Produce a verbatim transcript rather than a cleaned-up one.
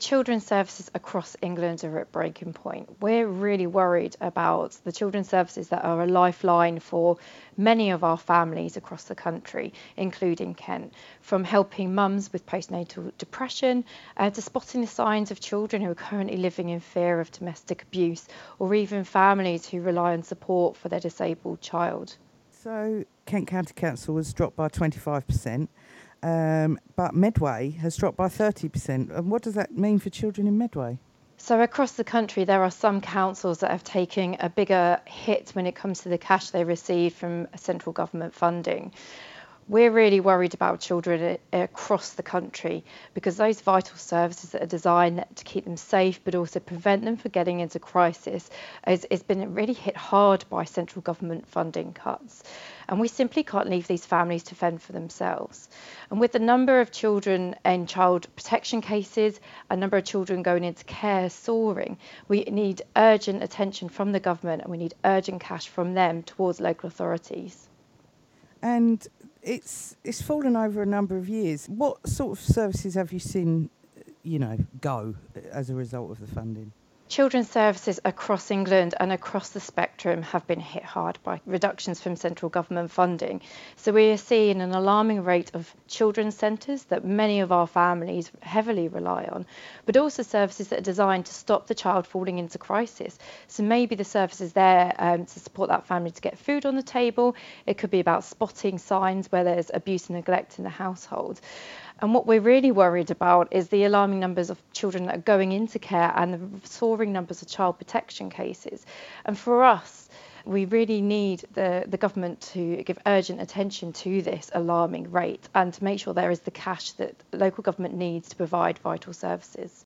children's services across England are at breaking point. We're really worried about the children's services that are a lifeline for many of our families across the country, including Kent, from helping mums with postnatal depression uh, to spotting the signs of children who are currently living in fear of domestic abuse, or even families who rely on support for their disabled child. So Kent County Council was dropped by twenty-five percent. Um, but Medway has dropped by thirty percent. And what does that mean for children in Medway? So across the country, there are some councils that have taken a bigger hit when it comes to the cash they receive from central government funding. We're really worried about children across the country because those vital services that are designed to keep them safe but also prevent them from getting into crisis has, has been really hit hard by central government funding cuts. And we simply can't leave these families to fend for themselves. And with the number of children in child protection cases, a number of children going into care soaring, we need urgent attention from the government and we need urgent cash from them towards local authorities. And it's it's fallen over a number of years. What sort of services have you seen, you know, go as a result of the funding? Children's services across England and across the spectrum have been hit hard by reductions from central government funding. So we are seeing an alarming rate of children's centres that many of our families heavily rely on, but also services that are designed to stop the child falling into crisis. So maybe the service is there um, to support that family to get food on the table. It could be about spotting signs where there's abuse and neglect in the household. And what we're really worried about is the alarming numbers of children that are going into care and the soaring numbers of child protection cases. And for us, we really need the, the government to give urgent attention to this alarming rate and to make sure there is the cash that local government needs to provide vital services.